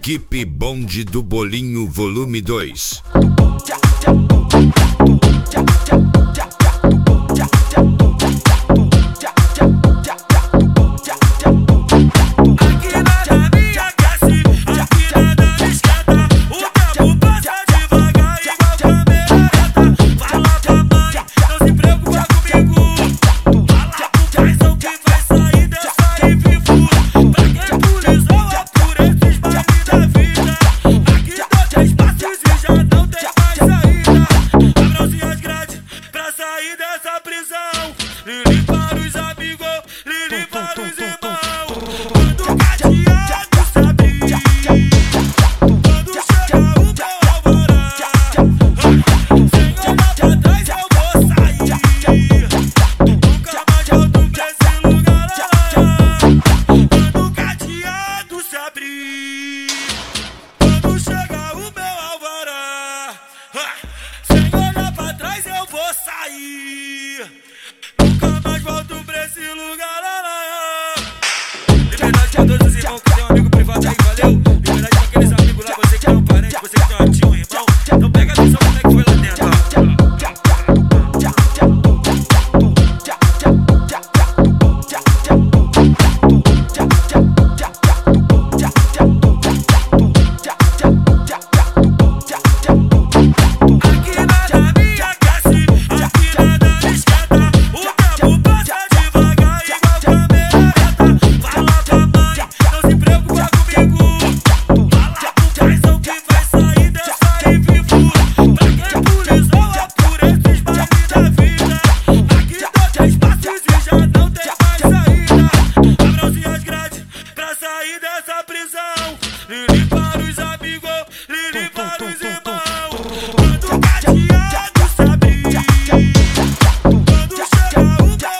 Equipe Bonde do Bolinho Volume 2. Nunca mais volto pra esse lugar. Liberdade pra todos os irmãos que tem um amigo privado aí, valeu. Liberdade pra aqueles amigos lá, você que é um parente, você que tem uma tia, um irmão. Então pega atenção como é que foi lá dentro, ó.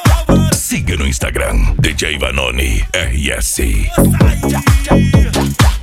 Siga no Instagram, DJ Vanoni RS.